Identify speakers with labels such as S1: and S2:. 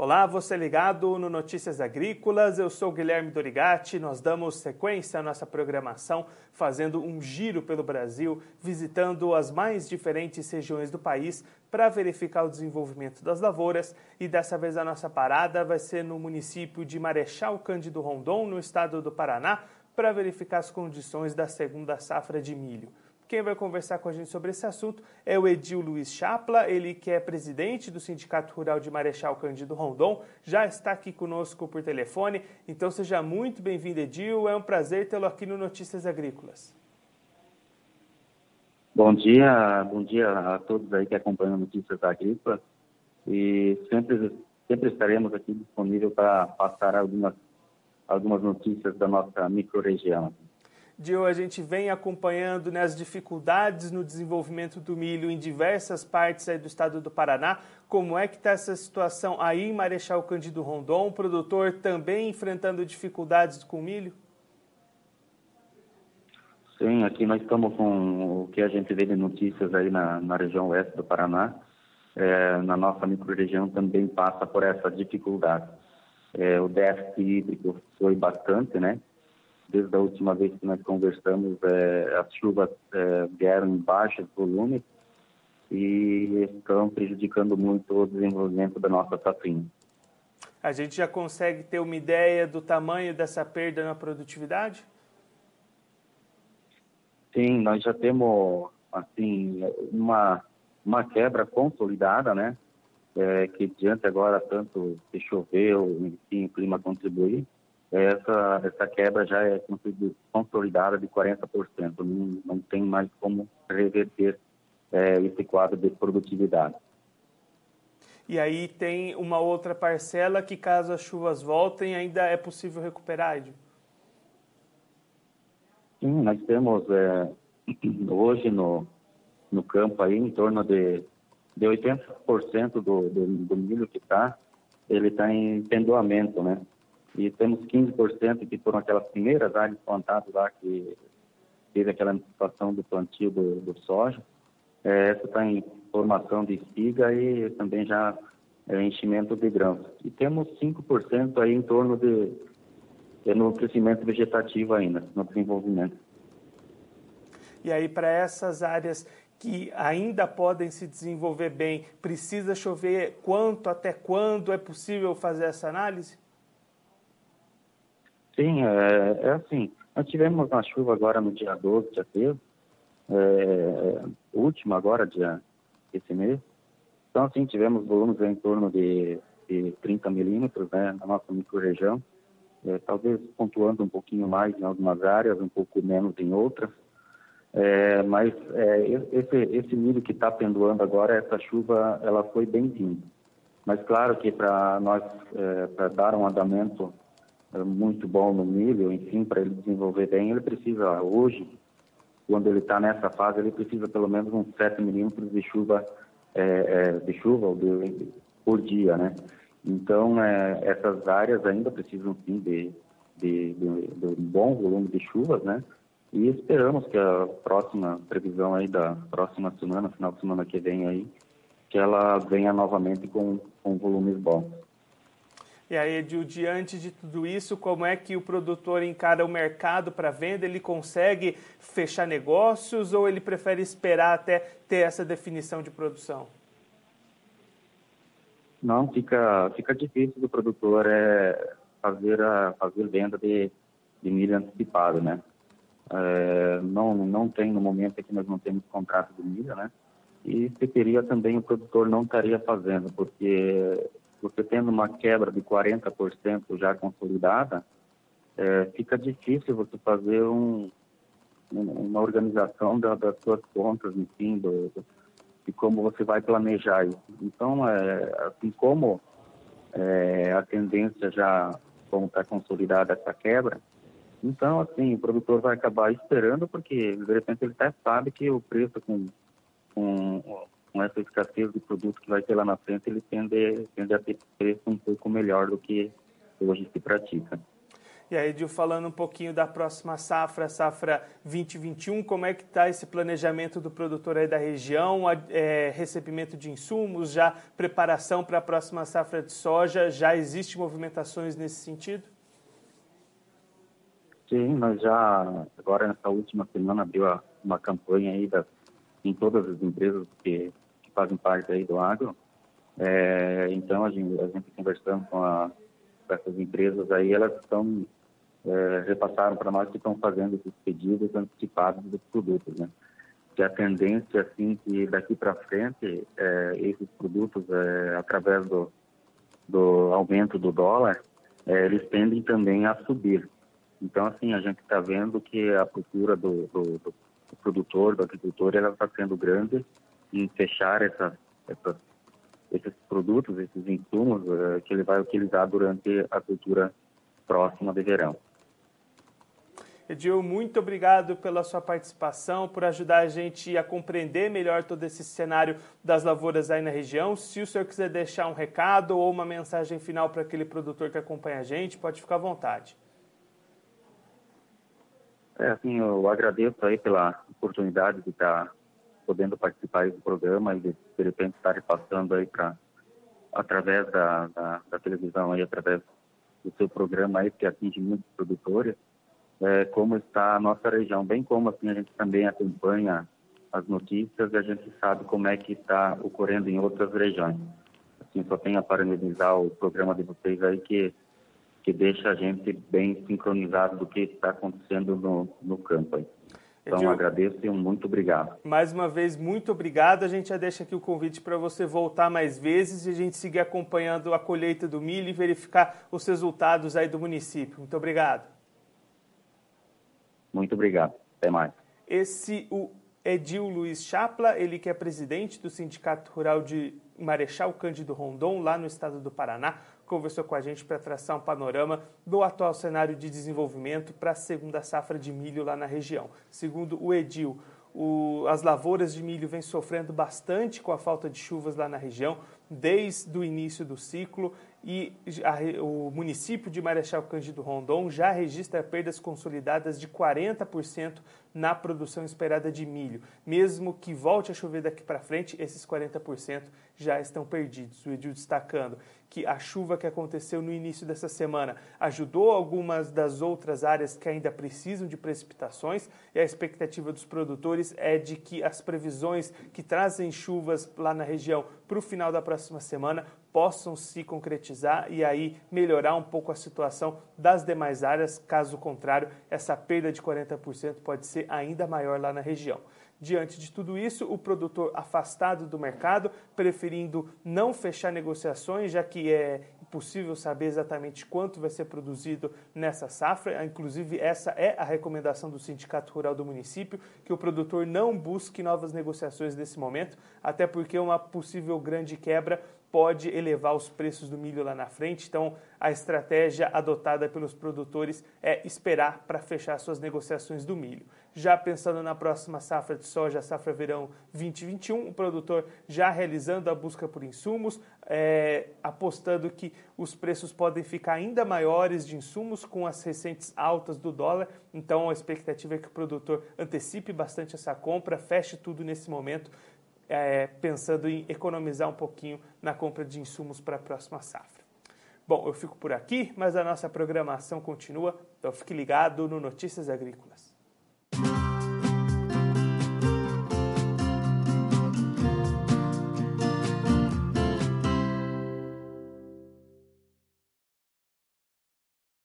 S1: Olá, você ligado no Notícias Agrícolas, eu sou Guilherme Dorigatti, nós damos sequência à nossa programação fazendo um giro pelo Brasil, visitando as mais diferentes regiões do país para verificar o desenvolvimento das lavouras e dessa vez a nossa parada vai ser no município de Marechal Cândido Rondon, no estado do Paraná, para verificar as condições da segunda safra de milho. Quem vai conversar com a gente sobre esse assunto é o Edil Luiz Chapla, ele que é presidente do Sindicato Rural de Marechal Cândido Rondon, já está aqui conosco por telefone, então seja muito bem-vindo, Edil, é um prazer tê-lo aqui no Notícias Agrícolas.
S2: Bom dia a todos aí que acompanham Notícias Agrícolas e sempre estaremos aqui disponíveis para passar algumas notícias da nossa microrregião.
S1: Edil, a gente vem acompanhando as dificuldades no desenvolvimento do milho em diversas partes aí do estado do Paraná. Como é que está essa situação aí em Marechal Cândido Rondon? O produtor também enfrentando dificuldades com o milho?
S2: Sim, aqui nós estamos com o que a gente vê de notícias aí na região oeste do Paraná. Na nossa microrregião também passa por essa dificuldade. O déficit hídrico foi bastante, né? Desde a última vez que nós conversamos, as chuvas vieram em baixos volumes e estão prejudicando muito o desenvolvimento da nossa safrinha.
S1: A gente já consegue ter uma ideia do tamanho dessa perda na produtividade?
S2: Sim, nós já temos assim uma quebra consolidada, né? Que diante agora tanto se choveu, enfim, o clima contribuir. Essa quebra já é consolidada de 40%, não tem mais como reverter esse quadro de produtividade.
S1: E aí tem uma outra parcela que, caso as chuvas voltem, ainda é possível recuperar, Edil?
S2: Sim, nós temos hoje no campo aí em torno de 80% do milho que ele está em pendoamento, né? E temos 15% que foram aquelas primeiras áreas plantadas lá que teve aquela antecipação do plantio do soja. Essa está em formação de espiga e também já enchimento de grãos. E temos 5% aí em torno no crescimento vegetativo ainda, no desenvolvimento.
S1: E aí para essas áreas que ainda podem se desenvolver bem, precisa chover quanto, até quando é possível fazer essa análise?
S2: Sim, assim, nós tivemos uma chuva agora no dia 12 de abril, última agora, esse mês. Então, assim, tivemos volumes em torno de 30 milímetros, né, na nossa microrregião, talvez pontuando um pouquinho mais em algumas áreas, um pouco menos em outras. Mas esse milho que está pendoando agora, essa chuva, ela foi bem-vinda. Mas claro que para nós, para dar um andamento muito bom no milho, enfim, para ele desenvolver bem, ele precisa, hoje, quando ele está nessa fase, ele precisa pelo menos uns 7 milímetros de chuva, por dia, né? Então, essas áreas ainda precisam, sim, de um bom volume de chuvas, né? E esperamos que a próxima previsão aí da próxima semana, final de semana que vem aí, que ela venha novamente com volumes bons.
S1: E aí, Edil, diante de tudo isso, como é que o produtor encara o mercado para venda? Ele consegue fechar negócios ou ele prefere esperar até ter essa definição de produção?
S2: Não, fica difícil do produtor fazer venda de milho antecipado, né? Não tem, no momento que nós não temos contrato de milho, né? E se teria também, o produtor não estaria fazendo, porque você tendo uma quebra de 40% já consolidada, fica difícil você fazer uma organização das suas contas, enfim, de como você vai planejar isso. Então, assim como a tendência já, como está consolidada essa quebra, então, assim, o produtor vai acabar esperando, porque, de repente, ele até sabe que o preço com essa escassez de produto que vai ter lá na frente, ele tende a ter preço um pouco melhor do que hoje se pratica.
S1: E aí, Edil, falando um pouquinho da próxima safra, safra 2021, como é que está esse planejamento do produtor aí da região, recebimento de insumos, já preparação para a próxima safra de soja, já existe movimentações nesse sentido?
S2: Sim, nós já, agora nessa última semana, abriu uma campanha aí em todas as empresas que fazem parte aí do agro. Então, a gente conversando com essas empresas aí, elas estão repassaram para nós que estão fazendo esses pedidos antecipados dos produtos, né? Que a tendência, assim, que daqui para frente, esses produtos, através do aumento do dólar, eles tendem também a subir. Então, assim, a gente está vendo que a procura do produtor, do agricultor, ela está sendo grande em fechar esses produtos, esses insumos que ele vai utilizar durante a cultura próxima de verão.
S1: Edil, muito obrigado pela sua participação, por ajudar a gente a compreender melhor todo esse cenário das lavouras aí na região. Se o senhor quiser deixar um recado ou uma mensagem final para aquele produtor que acompanha a gente, pode ficar à vontade.
S2: Assim, eu agradeço aí pela oportunidade de estar podendo participar aí do programa e de repente estar repassando aí através da televisão aí, através do seu programa aí, que atinge muitos produtores, como está a nossa região, bem como assim a gente também acompanha as notícias e a gente sabe como é que está ocorrendo em outras regiões. Assim, só tenho a parabenizar o programa de vocês aí que deixa a gente bem sincronizado do que está acontecendo no campo aí. Então,
S1: Edil,
S2: agradeço e muito obrigado.
S1: Mais uma vez, muito obrigado. A gente já deixa aqui o convite para você voltar mais vezes e a gente seguir acompanhando a colheita do milho e verificar os resultados aí do município. Muito obrigado.
S2: Muito obrigado. Até mais.
S1: O Edil Luiz Chapla, ele que é presidente do Sindicato Rural de Marechal Cândido Rondon, lá no estado do Paraná, conversou com a gente para traçar um panorama do atual cenário de desenvolvimento para a segunda safra de milho lá na região. Segundo o Edil, as lavouras de milho vêm sofrendo bastante com a falta de chuvas lá na região, desde o início do ciclo, e o município de Marechal Cândido Rondon já registra perdas consolidadas de 40% na produção esperada de milho. Mesmo que volte a chover daqui para frente, esses 40% já estão perdidos. O Edil destacando que a chuva que aconteceu no início dessa semana ajudou algumas das outras áreas que ainda precisam de precipitações, e a expectativa dos produtores é de que as previsões que trazem chuvas lá na região para o final da próxima semana possam se concretizar e aí melhorar um pouco a situação das demais áreas. Caso contrário, essa perda de 40% pode ser ainda maior lá na região. Diante de tudo isso, o produtor afastado do mercado, preferindo não fechar negociações, já que é impossível saber exatamente quanto vai ser produzido nessa safra. Inclusive, essa é a recomendação do Sindicato Rural do município, que o produtor não busque novas negociações nesse momento, até porque uma possível grande quebra pode elevar os preços do milho lá na frente. Então, a estratégia adotada pelos produtores é esperar para fechar suas negociações do milho. Já pensando na próxima safra de soja, safra verão 2021, o produtor já realizando a busca por insumos, apostando que os preços podem ficar ainda maiores de insumos com as recentes altas do dólar. Então, a expectativa é que o produtor antecipe bastante essa compra, feche tudo nesse momento, pensando em economizar um pouquinho na compra de insumos para a próxima safra. Bom, eu fico por aqui, mas a nossa programação continua, então fique ligado no Notícias Agrícolas.